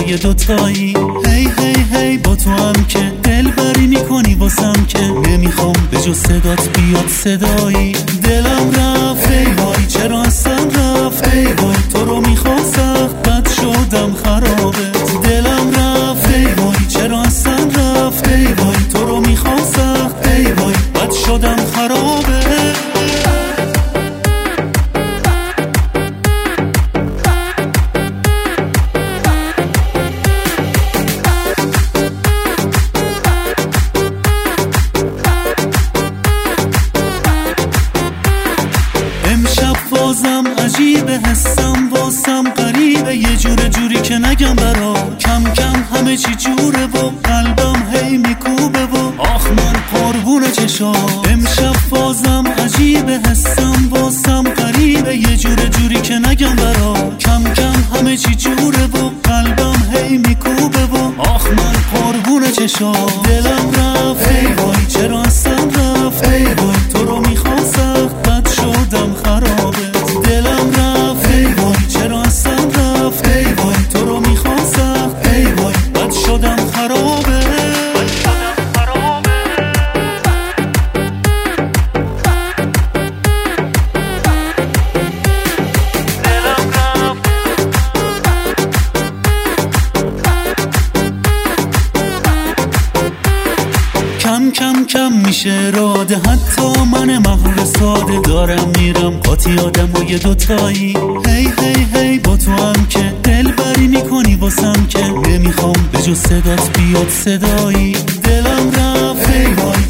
یه دوتایی. هی هی هی با تو هم که دلبری میکنی واسم که نمیخوام به جز صدات بیاد صدایی. دلم رفت ای وای چرا اصلا رفت ای وای تو رو میخوام سخت بد شدم خرابت. دلم رفت ای وای چرا اصلا رفت ای وای تو رو میخوام سخت ای وای بد شدم خرابت. بازم عجیبه حسم واسم غریبه یه جوری که نگم برا. کم کم همه چی جوره و قلبم هی میکوبه و آخ من قربون چشام. امشب بازم عجیبه حسم واسم غریبه یه جوری که نگم برا. کم کم همه چی جوره و قلبم هی میکوبه و آخ من قربون چشام. دلم رفت ای وای چرا اصلا رفت ای وای تو رو میخوام سخت بد شدم خرابه. دلم رفت ای وای چرا اصلا رفت ای وای تو رو میخوام سخت ای وای بد شدم خرابه. کم کم کم میشه راده حتی من مغرور ساده دارم میرم قاطی آدم و یه دوتایی. هی هی هی با تو هم که دلبری میکنی واسم که نمیخوام به جز صدات بیاد صدایی. دلم رفت ای وای